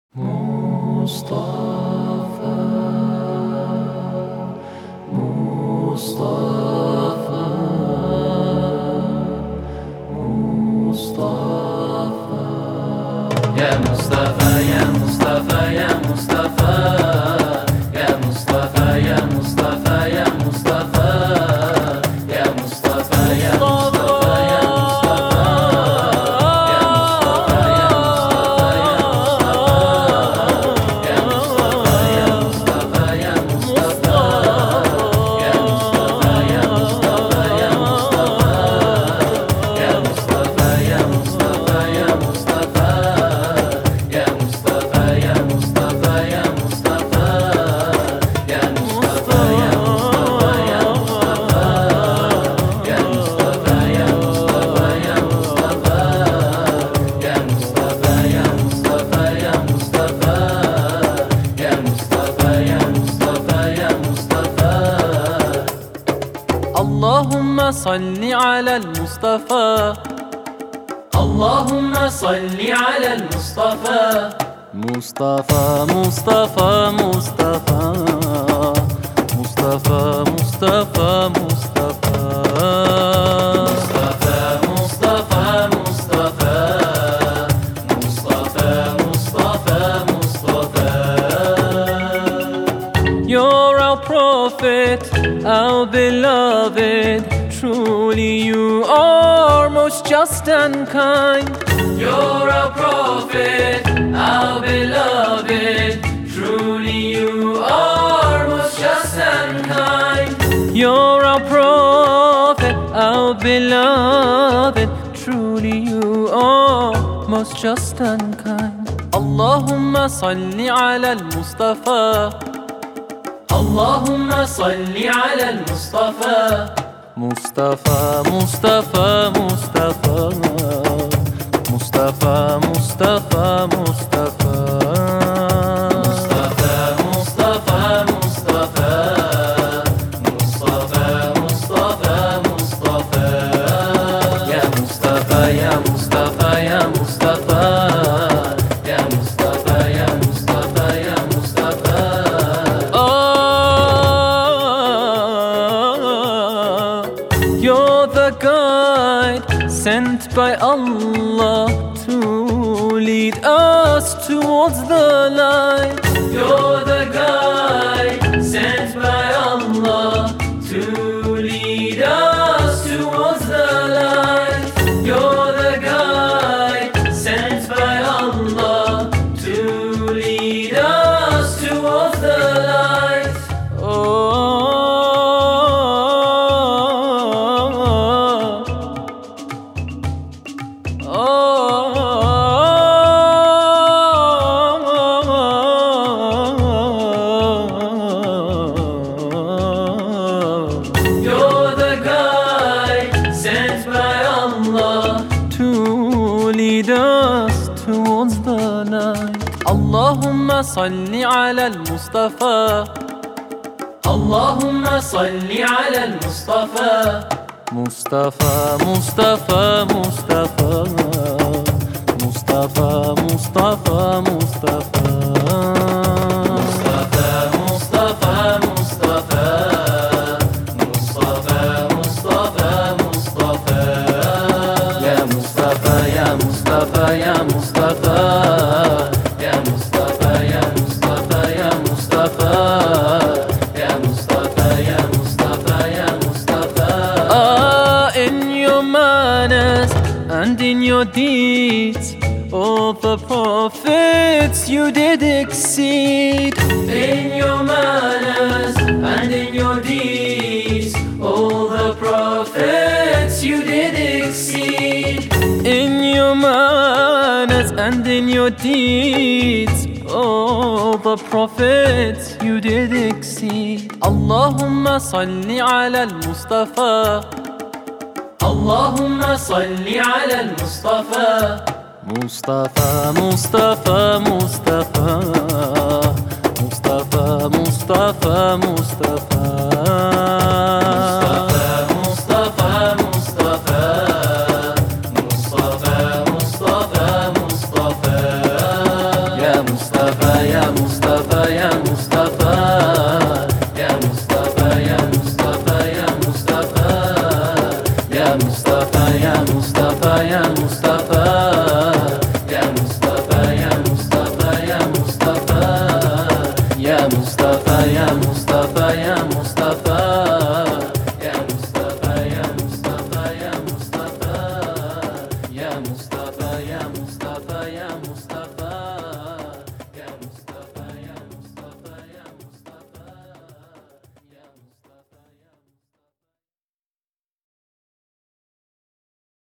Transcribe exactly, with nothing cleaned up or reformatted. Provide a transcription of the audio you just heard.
مصطفى مصطفى مصطفى يا مصطفى يا مصطفى يا مصطفى يا مصطفى يا مصطفى يا مصطفى يا مصطفى يا مصطفى يا اللهم صل على المصطفى اللهم صل على المصطفى مصطفى مصطفى مصطفى مصطفى مصطفى مصطفى مصطفى مصطفى مصطفى مصطفى مصطفى You're our prophet, our beloved. Truly you are most just and kind. You're our prophet, our beloved. Truly you are most just and kind. You're our prophet, our beloved. Truly you are most just and kind. Allahumma salli ala al-Mustafa. اللهم صل على المصطفى مصطفى مصطفى مصطفى مصطفى مصطفى مصطفى مصطفى مصطفى مصطفى مصطفى مصطفى يا مصطفى يا مصطفى يا مصطفى يا مصطفى يا مصطفى يا مصطفى You're the guide sent by Allah to lead us towards the light. You're the guide sent by Allah to lead us towards the light. You're the guide sent by Allah to lead us towards the light. Oh, You're the guide sent by Allah to lead us towards the light. Allahumma salli ala al-Mustafa. اللهم صل على المصطفى مصطفى مصطفى مصطفى مصطفى مصطفى مصطفى مصطفى مصطفى مصطفى مصطفى مصطفى يا مصطفى يا مصطفى يا مصطفى يا مصطفى يا مصطفى يا مصطفى يا مصطفى يا مصطفى يا مصطفى Ah, in your manners and in your deeds, all the prophets you did exceed. In your manners and in your deeds, all the prophets you did exceed. In your manners and in your deeds, all the prophets you did exceed. Allahumma salli ala al-Mustafa. اللهم صل على المصطفى Mustafa, Mustafa, Mustafa, Mustafa, Mustafa, Mustafa. مصطفى مصطفى مصطفى مصطفى مصطفى يا مصطفى يا مصطفى يا مصطفى يا مصطفى يا مصطفى يا مصطفى يا مصطفى يا مصطفى يا مصطفى يا مصطفى يا مصطفى يا مصطفى يا مصطفى يا مصطفى